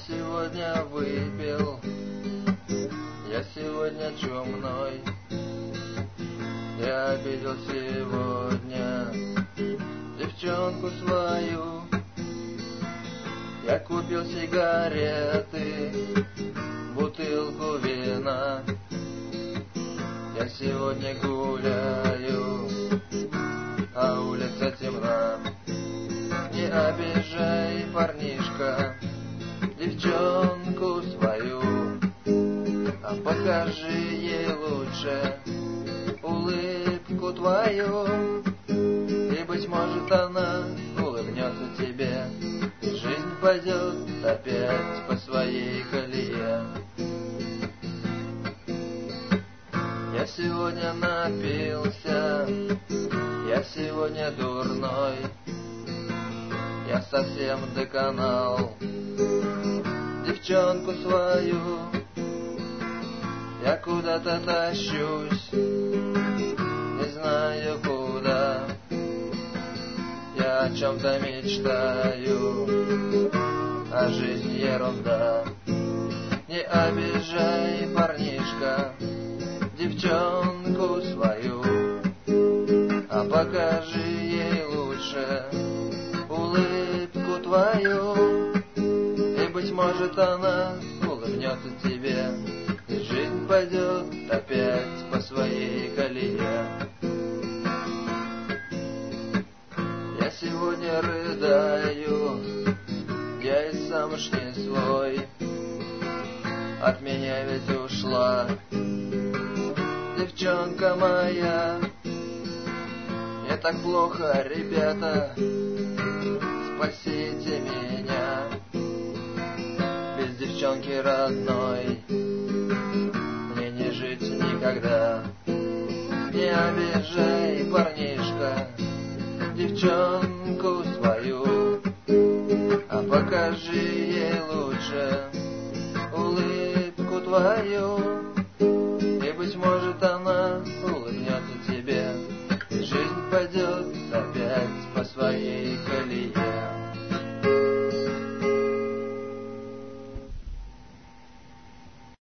сегодня выпил, я сегодня чумной. Я обидел сегодня девчонку свою. Я купил сигареты, бутылку вина. Я сегодня гуляю, а улица темна. Не обижай, парнишка, девчонку свою, а покажи ей лучше улыбку твою. И, быть может, она улыбнется тебе, и жизнь пойдет опять по своей колее. Я сегодня напился, я сегодня дурной, я совсем доконал девчонку свою. Я куда-то тащусь, не знаю куда. Я о чем-то мечтаю, а жизнь ерунда. Не обижай, парнишка, девчонку свою, а покажи ей лучше улыбку твою. И, быть может, она улыбнется тебе, и жизнь пойдет опять по своей колее. Я сегодня рыдаю, я и сам уж не свой. От меня ведь ушла девчонка моя. Мне так плохо, ребята, спасите меня. Без девчонки родной мне не жить никогда. Не обижай, парнишка, девчонку свою, а покажи ей лучше улыбку твою. И, быть может, она улыбнется тебе, и жизнь пойдет опять по своей колее.